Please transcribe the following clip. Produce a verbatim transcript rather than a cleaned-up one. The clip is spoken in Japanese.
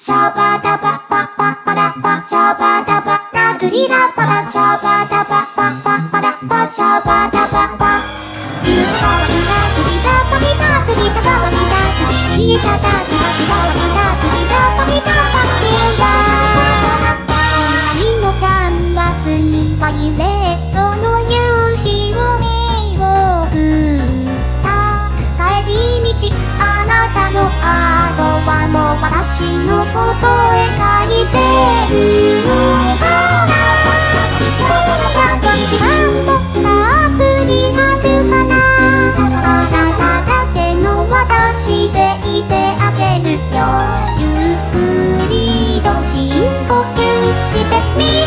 シャバダバパパパラパシャバダバラトリラパラシャバダバパパパラパシャバダバパユーパワリラトリラパリラトリタバワリラトリリエタタタタワリラトリラパリラパリラ光のキャンバスにバイレットの夕日を見送った帰り道あなたのアートはもう私のことへ書いてるのかなやっと一番僕がアプリがあるからあなただけの私でいてあげるよゆっくりと深呼吸してみ